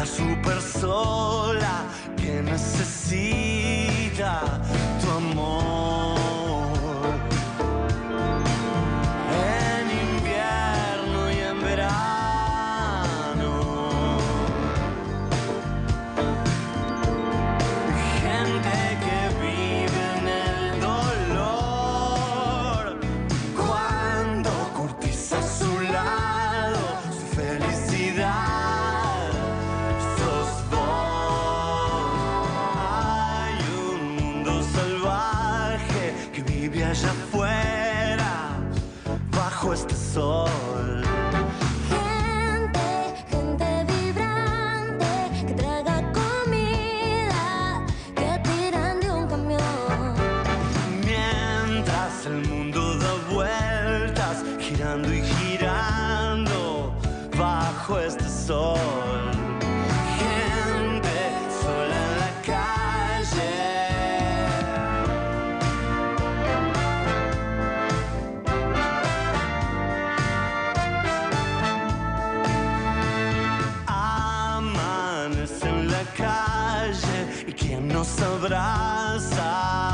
super sola que necesita tu amor. En invierno y en verano, gente que vive en el dolor. Cuando curtís a su lado su felicidad, sos vos. Hay un mundo salvaje que vive allá afuera, bajo este sol. Gente vibrante que traga comida que tiran de un camión. Mientras el mundo da vueltas, girando y girando, bajo este sol. Gente sola en la calle. Amanece en la calle y quien nos abraza,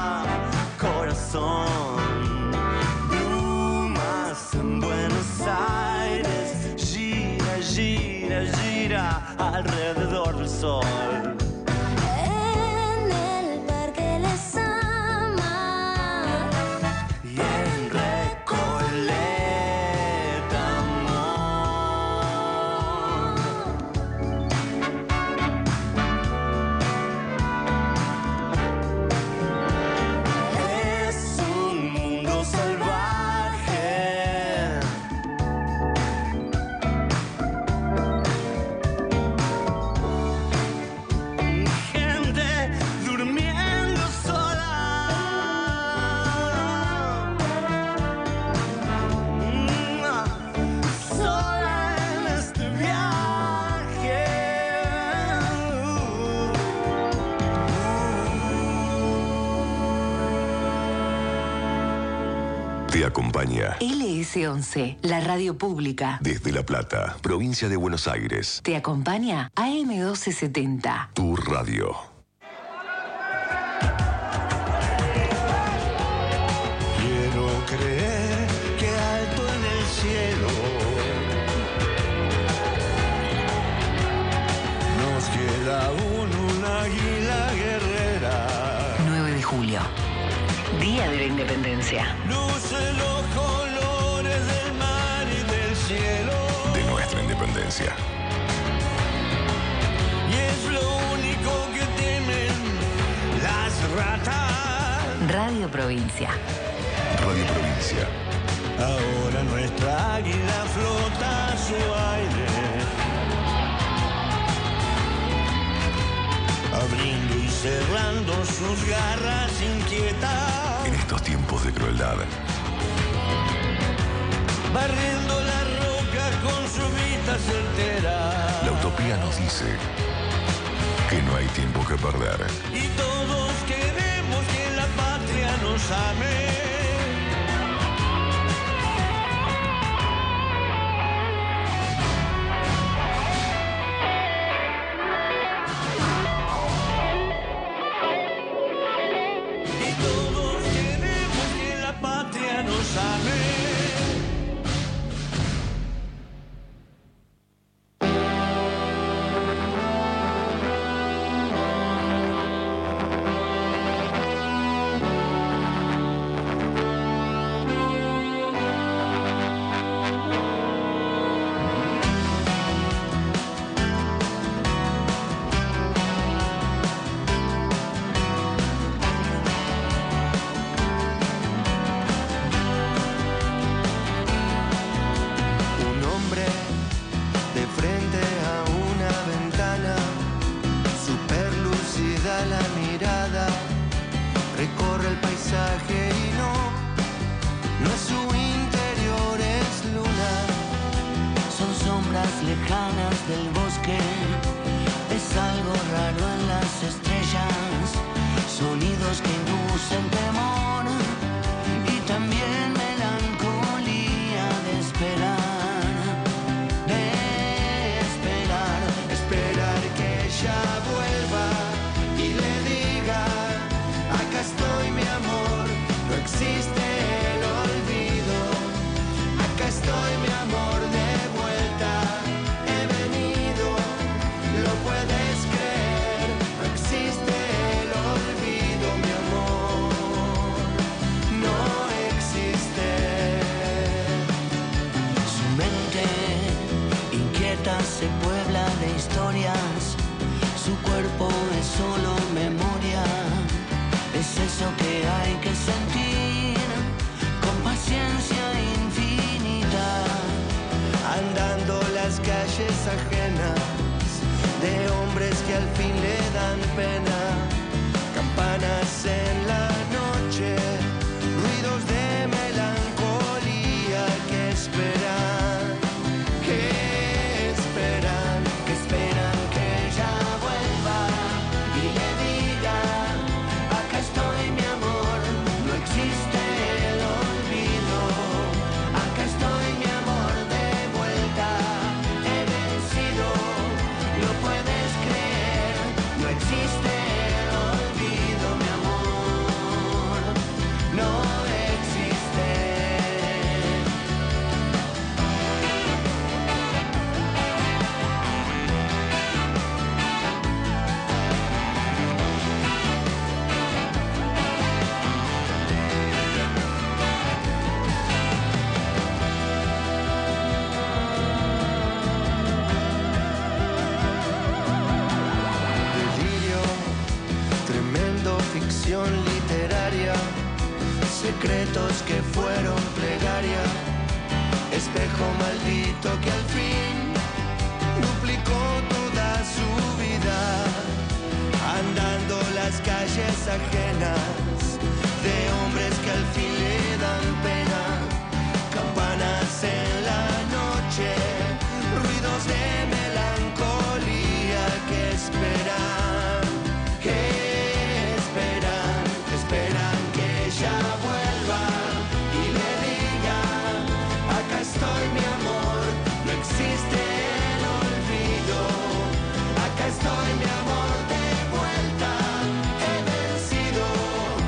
corazón. Brumas en Buenos Aires, gira, gira, gira alrededor del sol. En el parque les ama. Y en Recoleta, amor. Es un mundo salvaje. Gente durmiendo sola. Sola en este viaje. Te acompaña LS11, la radio pública. desde La Plata, provincia de Buenos Aires. Te acompaña AM1270. Tu radio. Quiero creer que alto en el cielo nos queda aún un águila guerrera. 9 de julio. Día de la Independencia. Luce los colores del mar y del cielo. De nuestra independencia. Y es lo único que temen las ratas. Radio Provincia. Radio Provincia. Ahora nuestra águila flota a su aire, abriendo y cerrando sus garras inquietas, En estos tiempos de crueldad, barriendo las rocas con su vista certera. la utopía nos dice que no hay tiempo que perder. Y todos queremos que la patria nos ame. Y todos queremos que la patria nos ame. historias, su cuerpo es solo memoria. Es eso que hay que sentir con paciencia infinita, andando las calles ajenas de hombres que al fin le dan pena. Campanas en la noche, ruidos de melancolía que esperan, que esperan, que esperan que ella vuelva y le diga: acá estoy mi amor, no existe el olvido. Acá estoy mi amor de vuelta, he vencido, lo puedes creer, no existe el olvido, mi amor, no existe. Delirio, tremendo, ficción literaria, secretos que fueron plegaria, espejo maldito que al fin duplicó toda su vida, andando las calles ajenas de hombres que al fin le dan pena. Campanas en la noche, ruidos de melancolía que esperan, que esperan, esperan que ella vuelva y le diga: acá estoy mi amor, no existe el olvido. Acá estoy mi amor de vuelta, he vencido,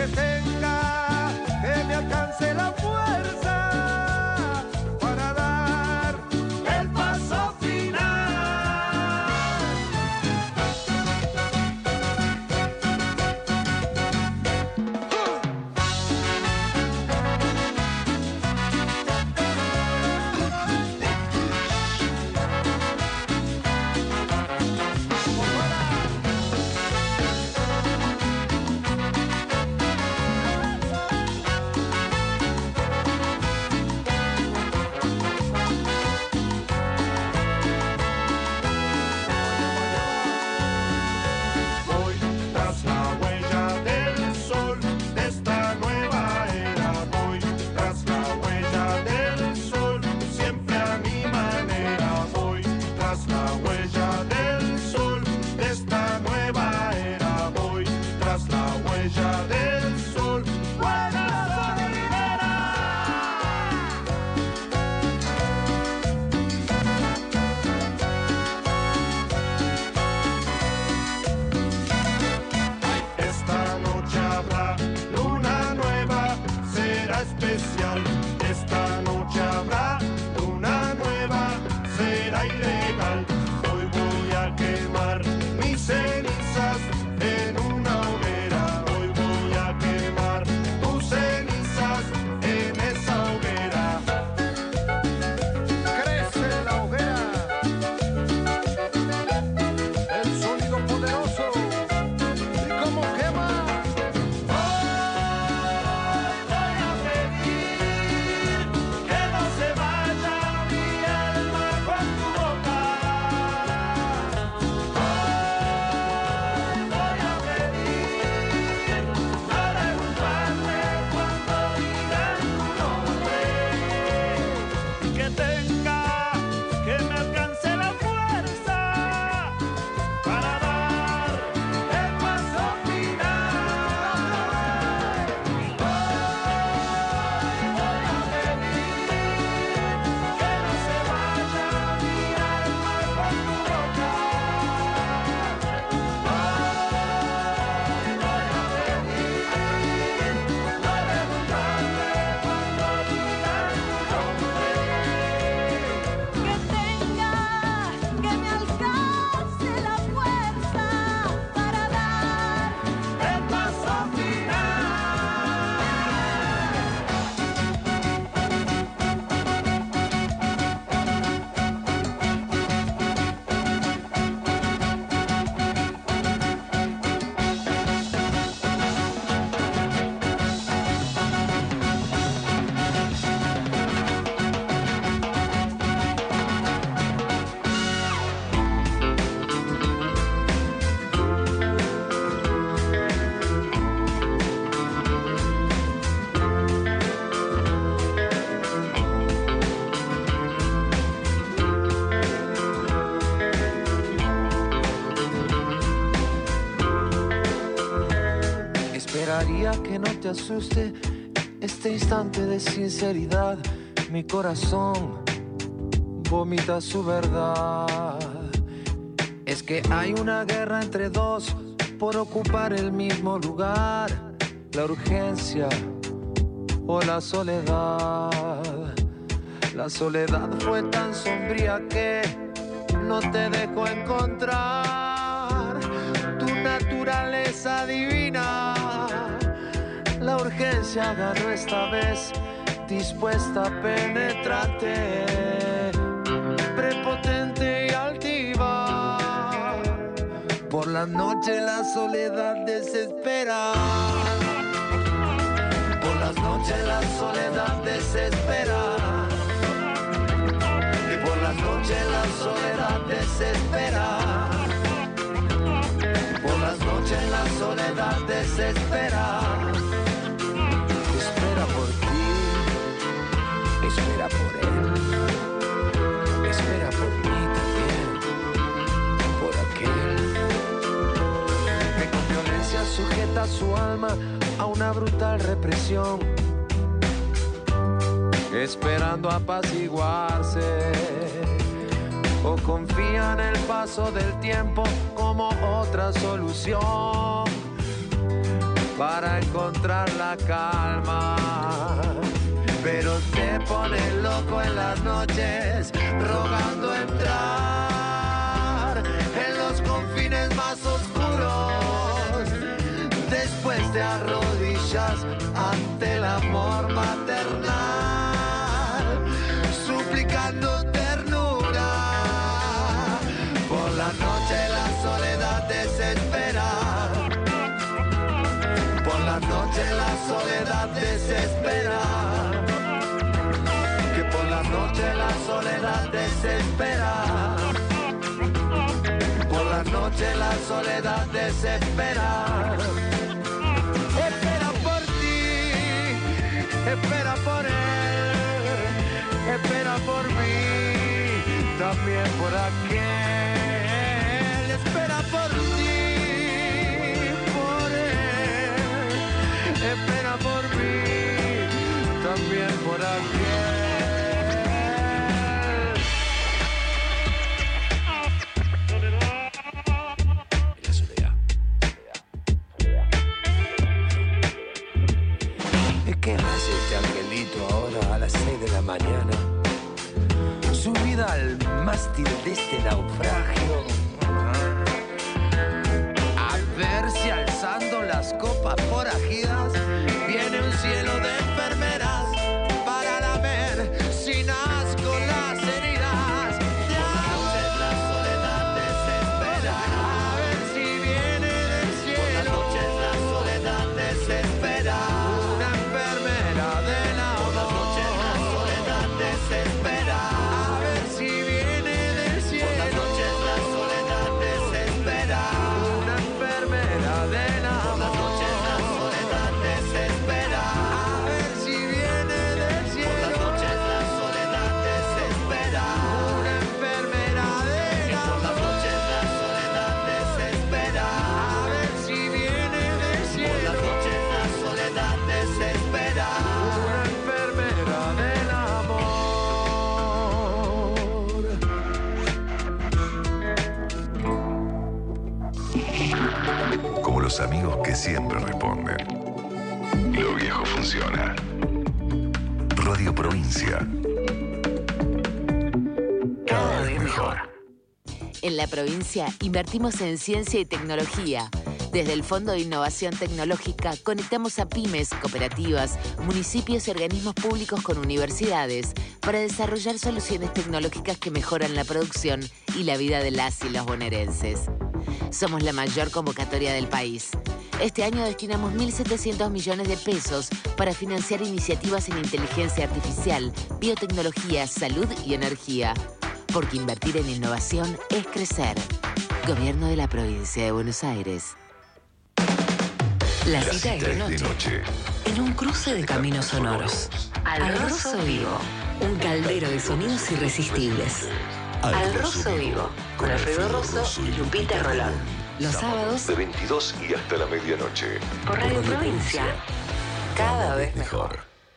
que tenga, que me alcance la fuerza para dar el paso final. Voy tras la huella del sol de esta nueva era. Voy tras la huella del sol, siempre a mi manera. Voy tras la huella del sol de esta nueva era. Voy tras la huella del sol. ¡Buena sonidera! Esta noche habrá luna nueva, será especial. Esta noche habrá luna nueva, será ilegal. Hoy voy a quemar mis cenizas en una hoguera. Hoy voy a quemar tus cenizas en esa hoguera. Crece la hoguera, el sonido poderoso. ¿Y cómo quema? Hoy voy a pedir que no se vaya mi alma con tu boca. Hoy voy a pedir no derrumbarme cuando digan tu nombre. Que tenga, que me alcance la fuerza para dar el paso final. Hoy voy a pedir que no se vaya mi alma con tu boca. Hoy voy a pedir no derrumbarme cuando digan tu nombre. Que tenga, que me alcance la fuerza para dar El paso final. Esperaría que no te asuste este instante de sinceridad. Mi corazón vomita su verdad. Es que hay una guerra entre dos por ocupar el mismo lugar. La urgencia o la soledad. La soledad fue tan sombría que no te dejó encontrar tu naturaleza divina. La urgencia ganó esta vez, dispuesta a penetrarte, prepotente y altiva. Por la noche la soledad desespera. Por las noches la soledad desespera. Y por las noches la soledad desespera. Por las noches la soledad desespera. Espera por ti, espera por él, espera por mí también, por aquel que con violencia sujeta su alma a una brutal represión, esperando apaciguarse, o confía en el paso del tiempo como otra solución para encontrar la calma. Pero te pones loco en las noches, rogando entrar en los confines más oscuros. Después te arrodillas ante el amor maternal, suplicando ternura. Por la noche la soledad desespera. Por la noche la soledad desespera. Que por la noche la soledad desespera. Por la noche la soledad desespera. Espera por ti, espera por él, espera por mí, también por aquel. Espera por ti, por él, espera por mí, también por aquel. ¿Qué hace este angelito ahora a las 6 de la mañana? Subida al mástil de este naufragio. A ver si alzando las copas forajidas viene un cielo de enfermeras para lamer sin asco las heridas. La soledad desespera. A ver si viene del cielo. Por las noches la soledad desespera. Los amigos que siempre responden. Lo viejo funciona. Radio Provincia. Cada vez mejor. En la provincia invertimos en ciencia y tecnología. Desde el Fondo de Innovación Tecnológica conectamos a pymes, cooperativas, municipios y organismos públicos con universidades para desarrollar soluciones tecnológicas que mejoran la producción y la vida de las y los bonaerenses. Somos la mayor convocatoria del país. Este año destinamos 1.700 millones de pesos para financiar iniciativas en inteligencia artificial, biotecnología, salud y energía. Porque invertir en innovación es crecer. Gobierno de la Provincia de Buenos Aires. La cita es de noche. En un cruce de caminos sonoros. Al Rosso Vivo. Un caldero de sonidos irresistibles. Al Rosso Vivo, con Alfredo Rosso y Lupita Rolón. Los sábados de 22 y hasta la medianoche. Por Radio Provincia. Cada vez mejor.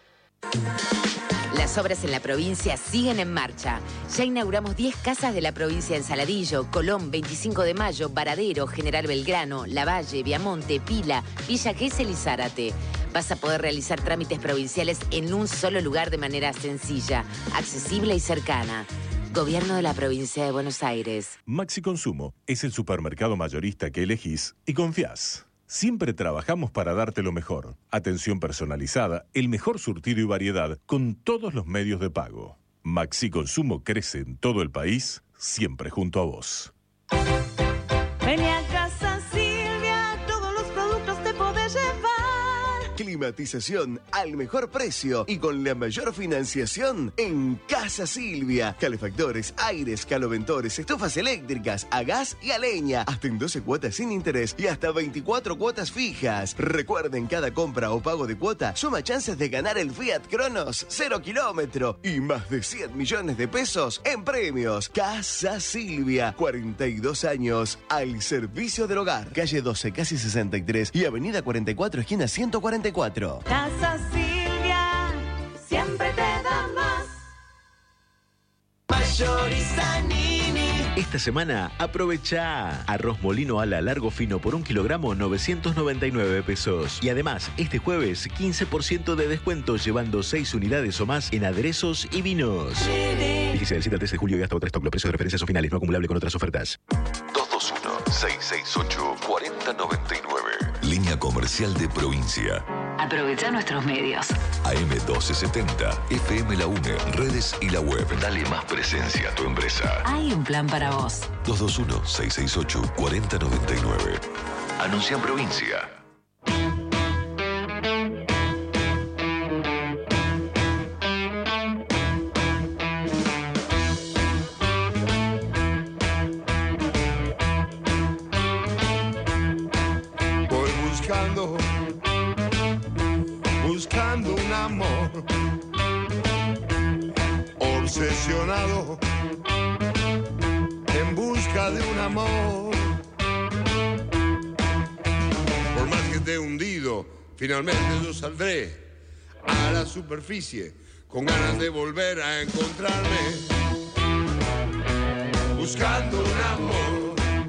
Las obras en la provincia siguen en marcha. Ya inauguramos 10 casas de la provincia en Saladillo, Colón, 25 de Mayo, Varadero, General Belgrano, Lavalle, Viamonte, Pila, Villa Gesell y Zárate. Vas a poder realizar trámites provinciales en un solo lugar de manera sencilla, accesible y cercana. Gobierno de la Provincia de Buenos Aires. Maxi Consumo es el supermercado mayorista que elegís y confías. Siempre trabajamos para darte lo mejor. Atención personalizada, el mejor surtido y variedad con todos los medios de pago. Maxi Consumo crece en todo el país, siempre junto a vos. Vení a Casa Silvia, todos los productos te podés llevar. Climatización al mejor precio y con la mayor financiación en Casa Silvia. Calefactores, aires, caloventores, estufas eléctricas, a gas y a leña. Hasta en 12 cuotas sin interés y hasta 24 cuotas fijas. Recuerden, cada compra o pago de cuota suma chances de ganar el Fiat Cronos 0 kilómetro y más de 100 millones de pesos en premios. Casa Silvia, 42 años al servicio del hogar. Calle 12, casi 63 y Avenida 44, esquina 144. Casa Silvia, siempre te da más. Mayoriza Nini, Esta semana aprovecha arroz molino ala largo fino por 1 kilogramo 999 pesos. Y además, este jueves 15% de descuento llevando 6 unidades o más en aderezos y vinos. Fíjese del 7 al 13 de julio y hasta 3 stock. Los precios de referencia son finales, no acumulable con otras ofertas. 221-668-4099. Línea comercial de provincia. Aprovecha nuestros medios. AM1270, FM La UNE, redes y la web. Dale más presencia a tu empresa. Hay un plan para vos. 221-668-4099. Anuncia en provincia. Buscando un amor, obsesionado en busca de un amor. Por más que esté hundido, finalmente yo saldré a la superficie con ganas de volver a encontrarme. Buscando un amor.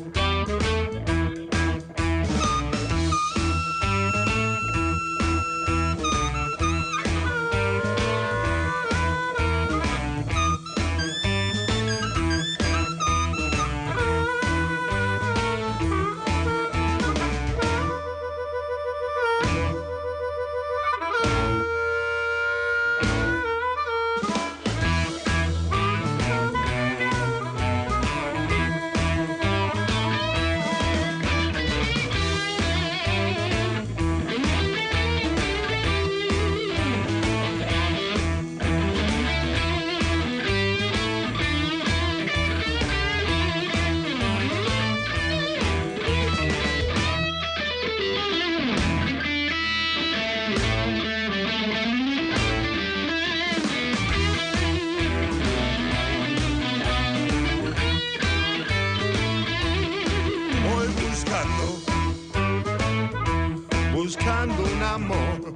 Buscando un amor,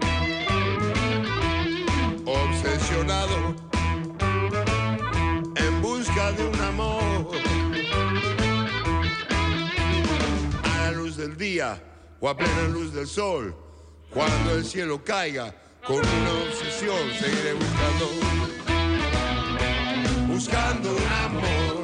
obsesionado en busca de un amor. A la luz del día o a plena luz del sol, cuando el cielo caiga, con una obsesión seguiré buscando un amor.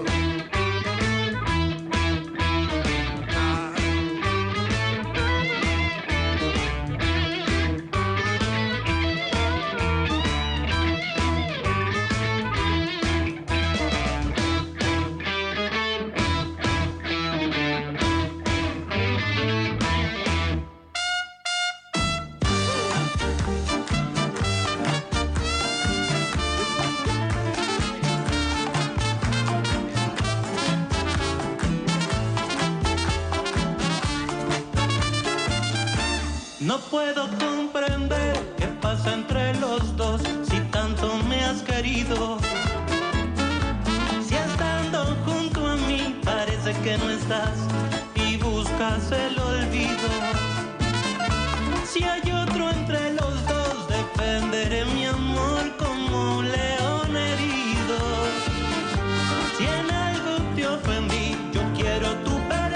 No puedo comprender qué pasa entre los dos, si tanto me has querido. Si estando junto a mí parece que no estás y buscas el olvido. Si hay otro entre los dos, defenderé mi amor como un león herido. Si en algo te ofendí, yo quiero tu perdón.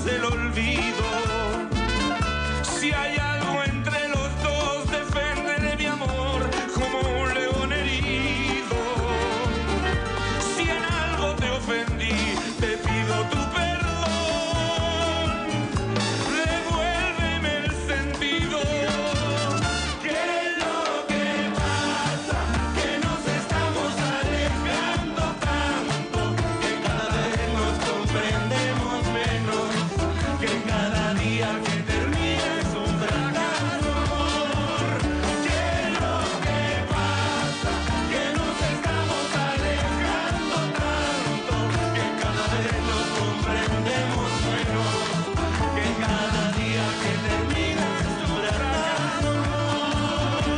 jamás el olvido. Si hay algo entre los dos, defenderé mi amor como un león herido. Si en algo te ofendí, te pido tu perdón. Devuélveme el sentido. ¿Qué es lo que pasa? Que nos estamos alejando tanto, que cada vez nos comprendemos menos, que cada día que termina es un fracaso, amor. ¿Qué es lo que pasa? Que nos estamos alejando tanto, que cada vez nos comprendemos menos, que cada día que termina es un fracaso, amor.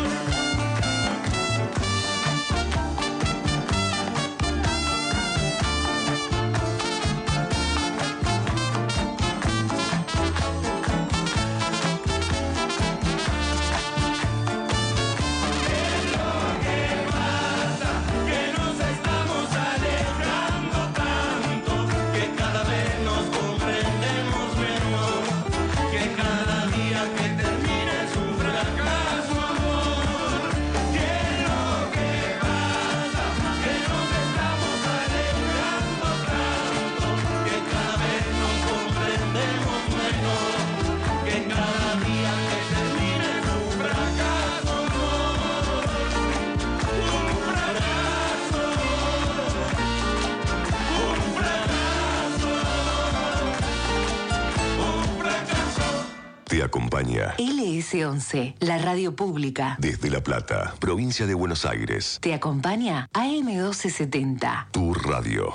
Que nos estamos alejando tanto, que cada vez nos comprendemos menos, que cada día que termina es un fracaso, amor. ¿Qué es lo que pasa? Que nos estamos alejando tanto, que cada vez nos comprendemos menos, que cada día que termina es un fracaso, amor. Un fracaso, un fracaso. Te acompaña LS11, la radio pública. desde La Plata, provincia de Buenos Aires. Te acompaña AM1270. Tu radio.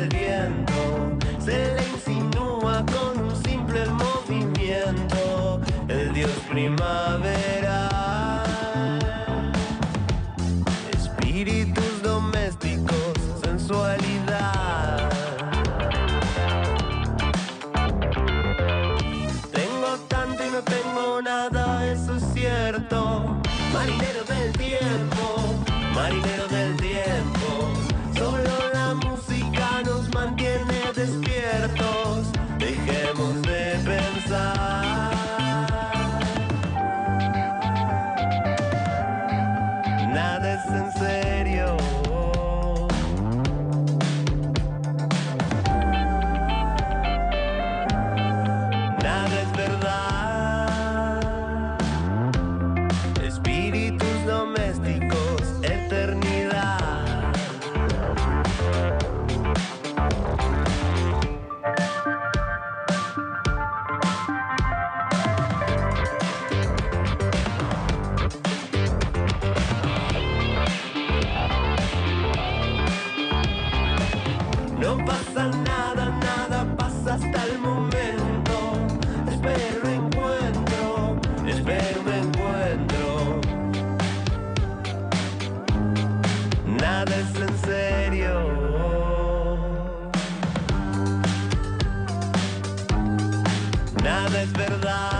del viento se le insinúa con un simple movimiento, el dios primaveral. Espíritus domésticos, sensualidad. Tengo tanto y no tengo nada, eso es cierto. Marinero del tiempo, marinero del tiempo. Solo la música nos mantiene despiertos. Dejemos de pensar. Nada es en serio. Nada es verdad. Espíritus domésticos, eternidad. No pasa nada, nada pasa hasta el momento. Espero un encuentro, espero un encuentro. Nada es en serio. Nada es verdad.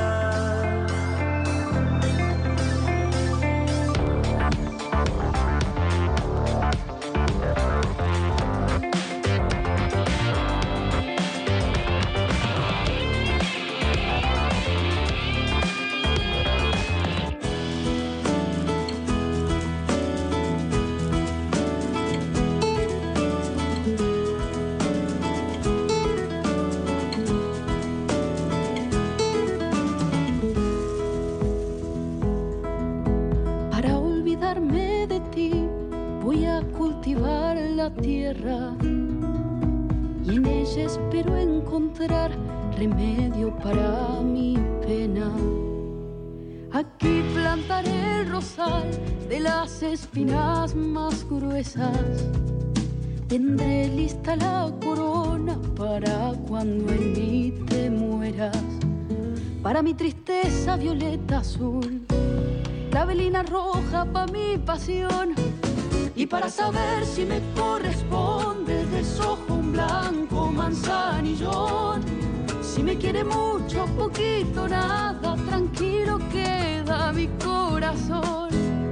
Para olvidarme de ti, voy a cultivar la tierra y en ella espero encontrar remedio para mi pena. Aquí plantaré el rosal de las espinas más gruesas. Tendré lista la corona para cuando en mí te mueras. Para mi tristeza violeta azul, clavelina roja pa' mi pasión. Y para saber si me corresponde, desojo un blanco manzanillón. Si me quiere mucho, poquito, nada, tranquilo queda mi corazón.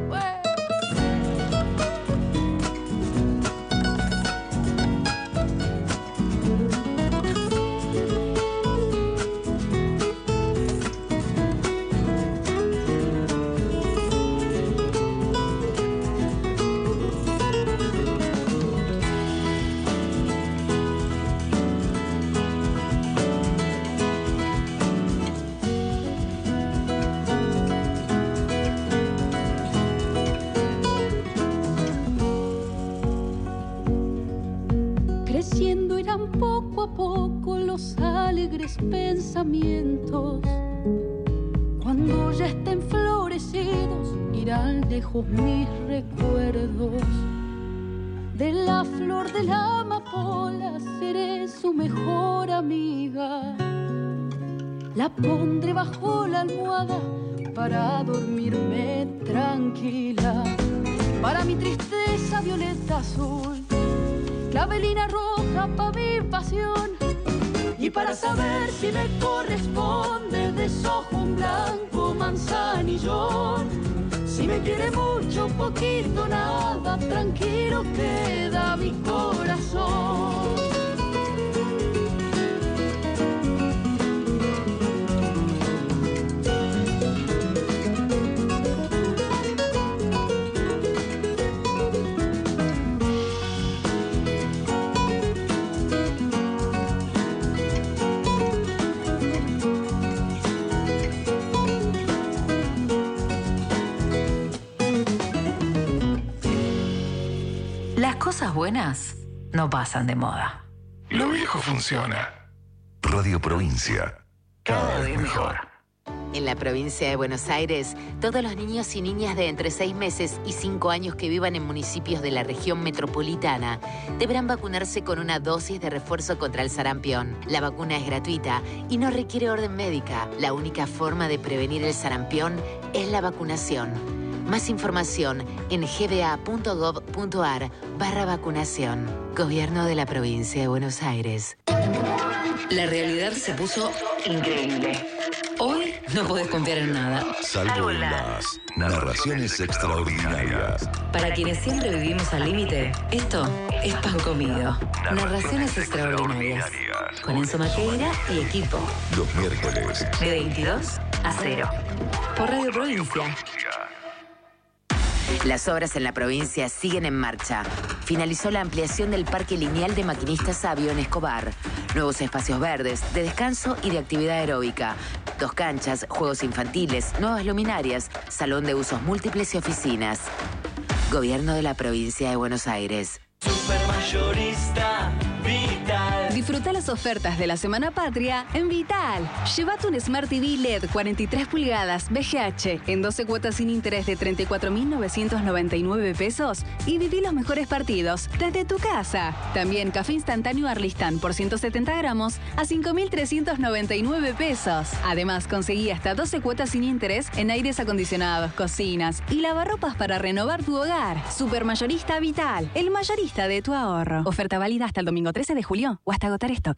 Creciendo irán poco a poco los alegres pensamientos. Cuando ya estén florecidos, irán lejos mis recuerdos. De la flor de la amapola seré su mejor amiga. La pondré bajo la almohada para dormirme tranquila. Para mi tristeza violeta azul, clavelina roja pa' mi pasión. Y para saber si me corresponde, desojo un blanco manzanillón. Si me quiere mucho, poquito, nada, tranquilo queda mi corazón. Las cosas buenas no pasan de moda. Lo viejo funciona. Radio Provincia. Cada vez mejor. En la provincia de Buenos Aires, todos los niños y niñas de entre 6 meses y 5 años que vivan en municipios de la región metropolitana deberán vacunarse con una dosis de refuerzo contra el sarampión. La vacuna es gratuita y no requiere orden médica. La única forma de prevenir el sarampión es la vacunación. Más información en gba.gov.ar/vacunación. Gobierno de la provincia de Buenos Aires. La realidad se puso increíble. Hoy no podés confiar en nada. Salvo en las narraciones extraordinarias. Para quienes siempre vivimos al límite, esto es pan comido. Narraciones extraordinarias. Con Enzo Maqueira y equipo. Los miércoles. De 22 a 0. Por Radio Provincia. Las obras en la provincia siguen en marcha. Finalizó la ampliación del parque lineal de Maquinistas Sabio en Escobar. Nuevos espacios verdes, de descanso y de actividad aeróbica. 2 canchas, juegos infantiles, nuevas luminarias, salón de usos múltiples y oficinas. Gobierno de la provincia de Buenos Aires. Supermayorista Vital. Disfruta las ofertas de la Semana Patria en Vital. Llévate un Smart TV LED 43 pulgadas VGH en 12 cuotas sin interés de 34.999 pesos y viví los mejores partidos desde tu casa. También café instantáneo Arlistán por 170 gramos a 5.399 pesos. Además, conseguí hasta 12 cuotas sin interés en aires acondicionados, cocinas y lavarropas para renovar tu hogar. Supermayorista Vital, el mayorista de tu ahorro. Oferta válida hasta el domingo 13 de julio o hasta agotar stock.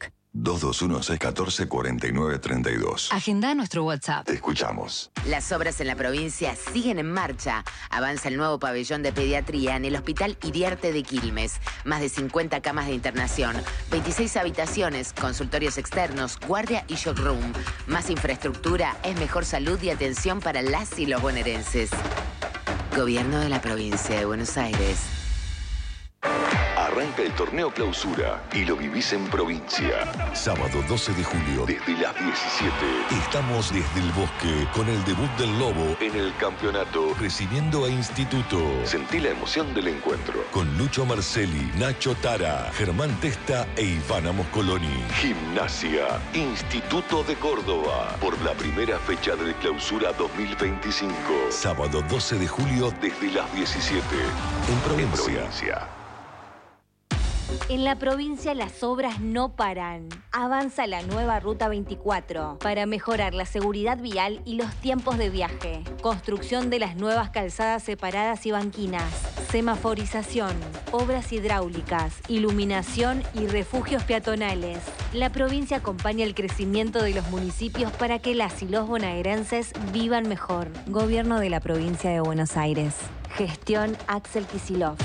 221-614-4932. Agenda nuestro WhatsApp. Te escuchamos. Las obras en la provincia siguen en marcha. Avanza el nuevo pabellón de pediatría en el Hospital Iriarte de Quilmes. Más de 50 camas de internación, 26 habitaciones, consultorios externos, guardia y shock room. Más infraestructura es mejor salud y atención para las y los bonaerenses. Gobierno de la provincia de Buenos Aires. Arranca el torneo Clausura y lo vivís en provincia. Sábado 12 de julio, desde las 17. Estamos desde el bosque con el debut del Lobo en el campeonato, recibiendo a Instituto. Sentí la emoción del encuentro. Con Lucho Marcelli, Nacho Tara, Germán Testa e Ivana Moscoloni. Gimnasia, Instituto de Córdoba. Por la primera fecha del Clausura 2025. Sábado 12 de julio, desde las 17. En provincia. En la provincia las obras no paran. Avanza la nueva Ruta 24 para mejorar la seguridad vial y los tiempos de viaje. Construcción de las nuevas calzadas separadas y banquinas. Semaforización, obras hidráulicas, iluminación y refugios peatonales. La provincia acompaña el crecimiento de los municipios para que las y los bonaerenses vivan mejor. Gobierno de la provincia de Buenos Aires. Gestión Axel Kicillof.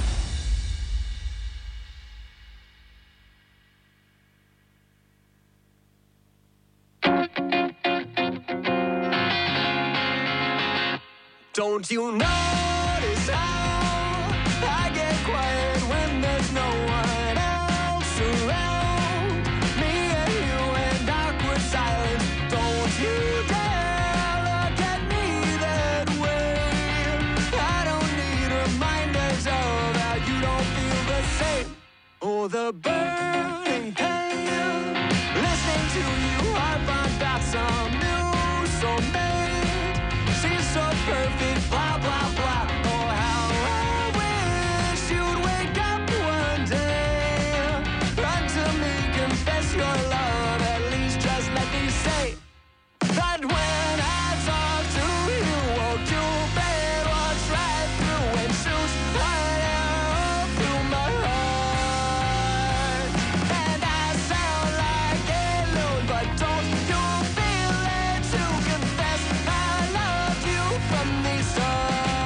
Don't you notice how I get quiet when there's no one else around? Me and you in awkward silence. Don't you dare look at me that way. I don't need reminders of how you don't feel the same. Oh, the burning pain. Listening to you harp on about some new soulmate. She's so perfect, blah, blah, blah. Oh, how I wish you'd wake up one day. Run to me, confess your love. At least just let me say that when I talk to you, won't you bet what's right through and shoots right out through my heart. And I sound like a loon, but don't you feel it to confess I loved you from the start.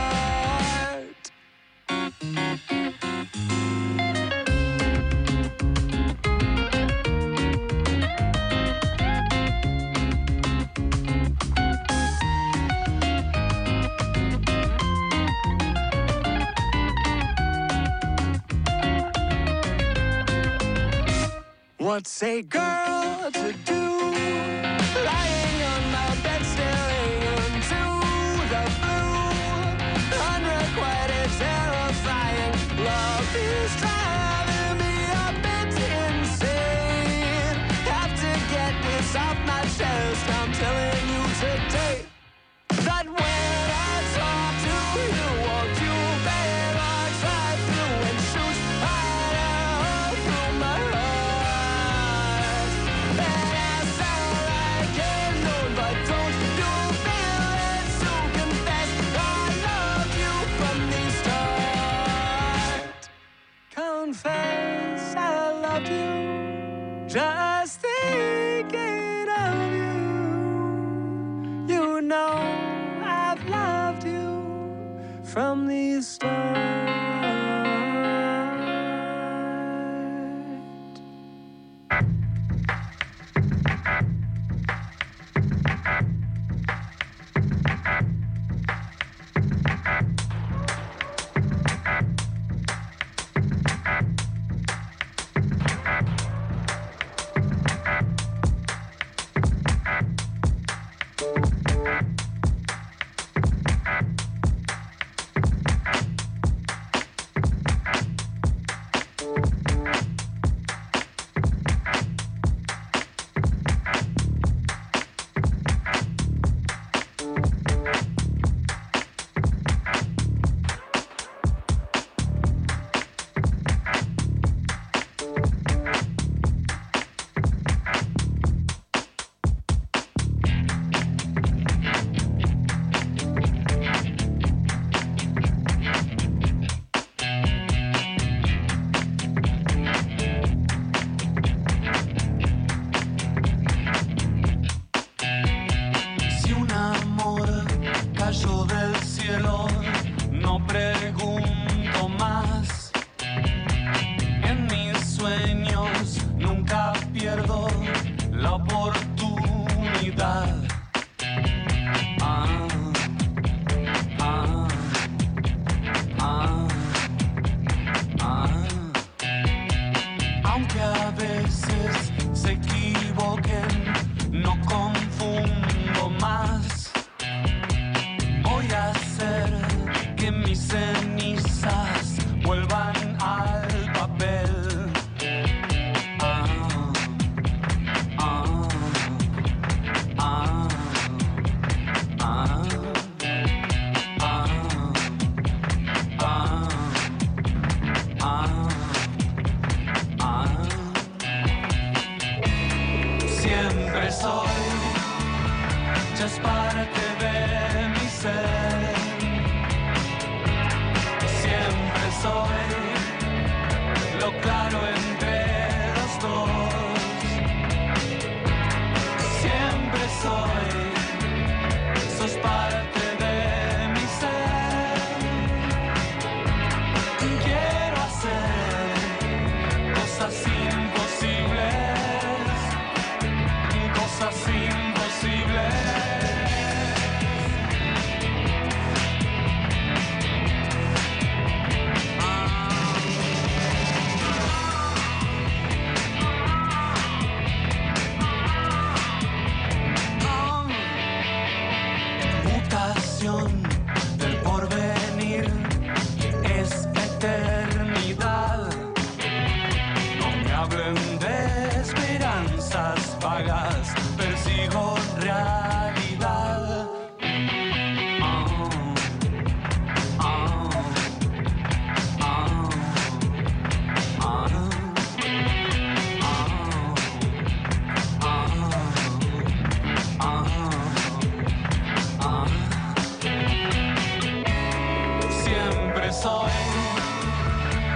What's a girl to do? Lying on my bed staring into the blue. Unrequited, terrifying. Love is driving me a bit insane. Have to get this off my chest. I'm telling you today. just thinking of you. You know I've loved you from the start.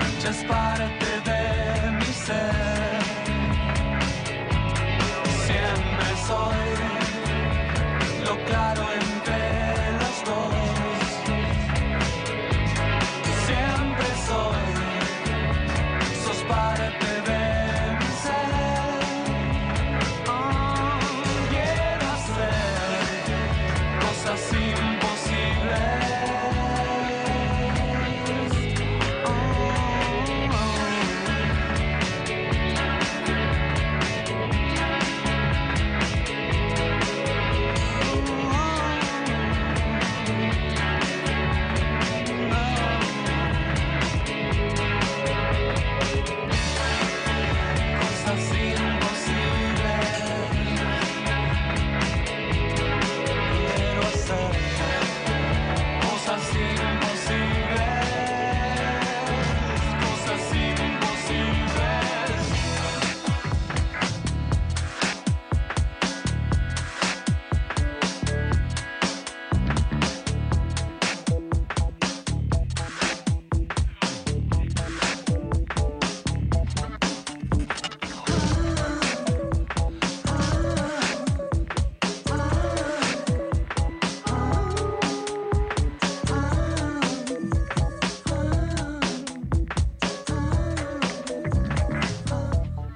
Parte de mi ser. Siempre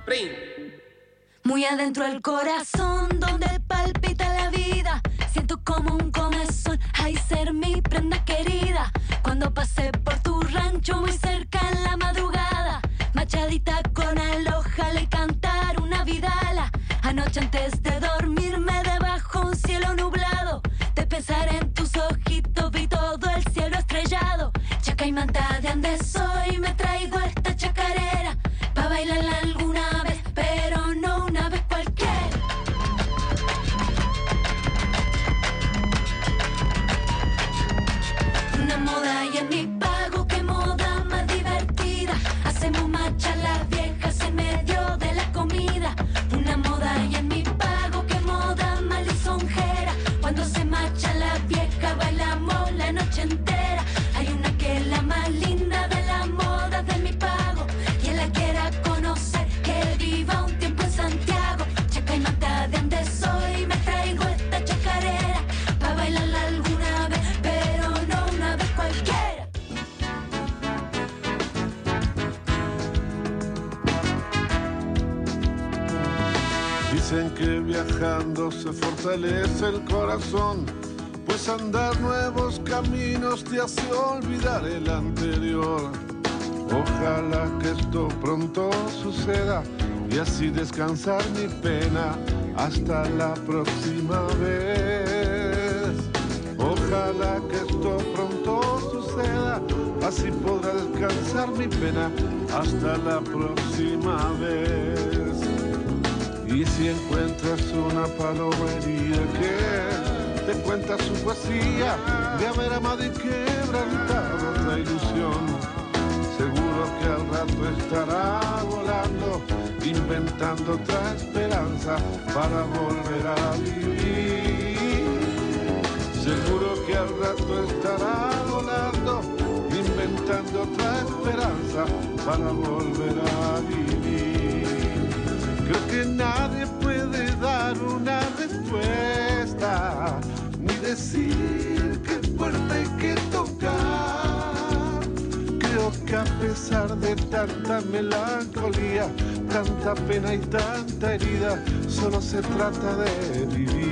Muy adentro del corazón, donde palpita la vida, siento como un comezón, ay, ser mi prenda querida. Cuando pasé por tu rancho muy cerca en la madrugada, machadita con aloja, le cantar una vidala. Anoche antes de dormirme debajo un cielo nublado, de pensar en tus ojitos vi todo el cielo estrellado. Chacaimanta de Andes hoy me traigo esta chacarera, pa' bailarla alguna vez, pero no una vez cualquiera. Una moda y en mi pago, qué moda más divertida. Hacemos marcha las viejas en medio de la comida. Una moda y en mi pago, qué moda más lisonjera. Cuando se marcha la vieja bailamos la noche entera. Hay una que es la más linda de la moda de mi pago. Quien la quiera conocer, que viva un tiempo en Santiago. Chacaimanta de Andes hoy me traigo esta chacarera, pa' bailarla alguna vez, pero no una vez cualquiera. Dicen que viajando se fortalece el corazón, pues andar nuevos caminos te hace olvidar el anterior. Ojalá que esto pronto suceda y así descansar mi pena hasta la próxima vez. Ojalá que esto pronto suceda, así podrá descansar mi pena hasta la próxima vez. Y si encuentras una palomería que te cuenta su poesía de haber amado y quebrantado otra ilusión, seguro que al rato estará volando, inventando otra esperanza para volver a vivir. Seguro que al rato estará volando, inventando otra esperanza para volver a vivir. Creo que nadie puede dar una respuesta, ni decir qué puerta hay que tocar. Creo que a pesar de tanta melancolía, tanta pena y tanta herida, solo se trata de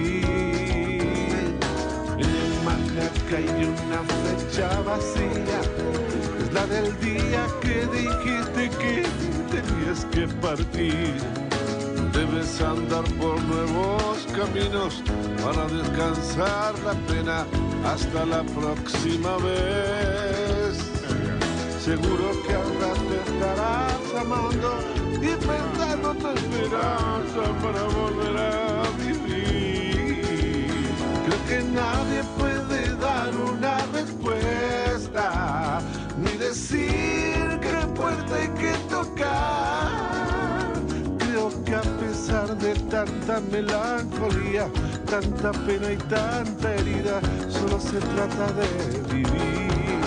vivir. En el mangaka hay una fecha vacía, es la del día que dijiste que tenías que partir. Debes andar por nuevos caminos para descansar la pena hasta la próxima vez. Seguro que al rato estarás amando y pensando tu esperanza para volver a vivir. Creo que nadie puede dar una respuesta, ni decir qué puerta hay que tocar. Creo que a pesar de tanta melancolía, tanta pena y tanta herida, solo se trata de vivir.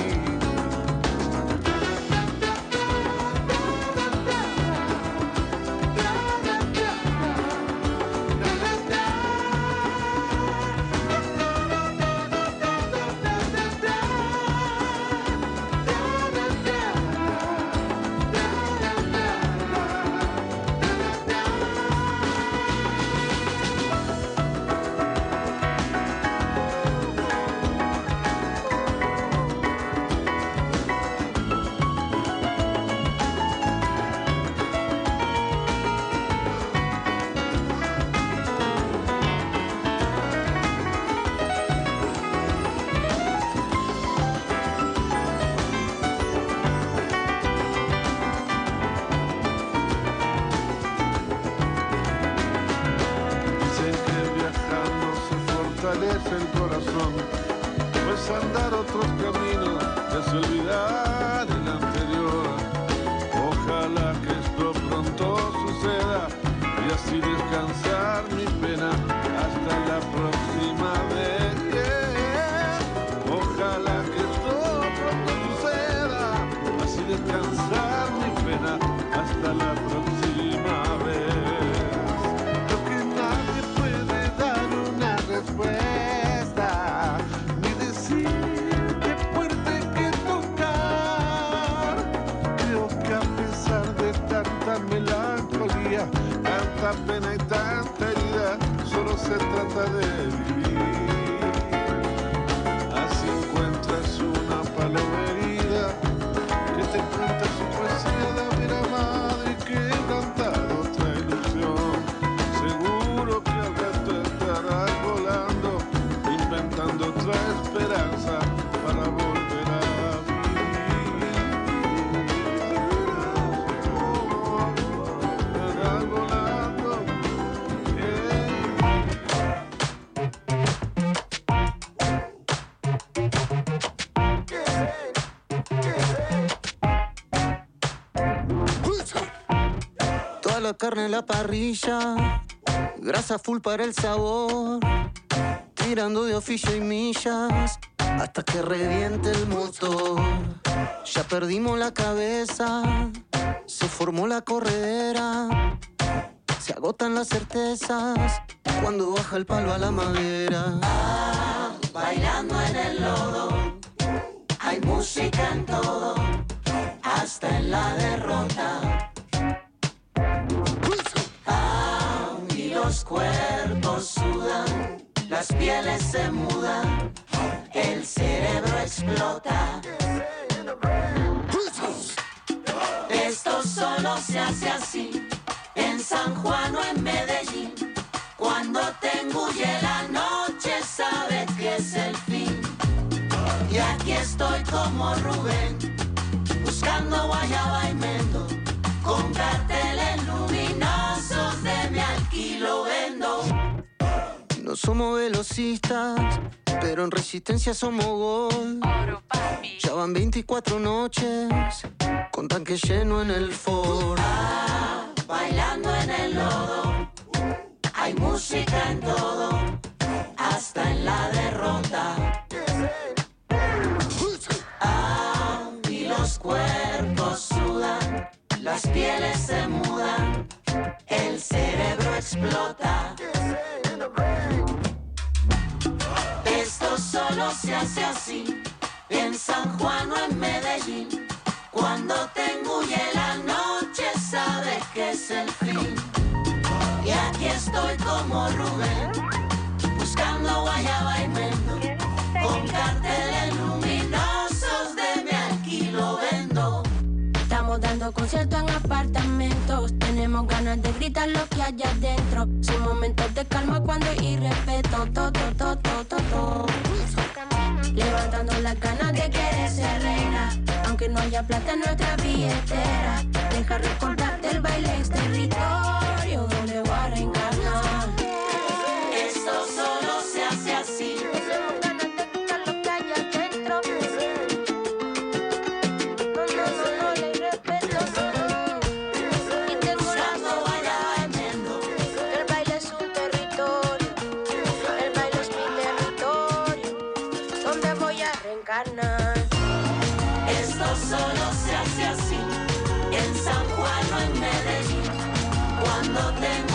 El corazón, pues andar otros caminos te hace olvidar el anterior. Ojalá que esto pronto suceda y así descansar mi pena hasta la próxima vez. Ojalá que esto pronto suceda, así descansar mi pena hasta la próxima vez. Lo que nadie puede dar una respuesta, melancolía, tanta pena y tanta herida, solo se trata de vivir. Así encuentras una paloma herida que te cuenta su poesía de haber amado y quebrantado otra ilusión. Seguro que al rato estarás volando, inventando otra esperanza para volver a vivir. Estarás volando, Toda la carne en la parrilla, grasa full para el sabor, tirando de oficio y millas hasta que reviente el motor. Ya perdimos la cabeza, se formó la corredera, se agotan las certezas cuando baja el palo a la madera. Bailando en el lodo, hay música en todo, hasta en la derrota. Y los cuerpos sudan, las pieles se mudan, el cerebro explota. Esto solo se hace así, en San Juan o en Medellín. Cuando te engulle la noche sabes que es el fin. Y aquí estoy como Rubén, buscando guayaba y mendo, con carteles luminosos de mi alquilo vendo. No somos velocistas, pero en resistencia somos gol. Ya van 24 noches con tanque lleno en el Ford. Bailando en el lodo, hay música en todo, hasta en la derrota. Y los cuerpos sudan, las pieles se mudan, el cerebro explota. Esto solo se hace así, en San Juan o en Medellín. Cuando te engulle la noche sabes que es el fin. Y aquí estoy como Rubén, buscando guayaba y mendo, con carteles luminosos de mi alquilo vendo. Estamos dando conciertos en apartamentos, tenemos ganas de gritar lo que hay adentro. Son momentos de calma cuando hay irrespeto, levantando las ganas de querer ser reina, aunque no haya plata en nuestra billetera. Deja recordarte el baile es territorio donde voy a reencarnar. Esto solo se hace así. Tenemos ganas de gritar lo que hay adentro. No le respeto. Y tengo la guayaba en mendo. El baile es un territorio, el baile es mi territorio, donde voy a reencarnar. Esto solo se hace así, en San Juan o en Medellín. Cuando tengo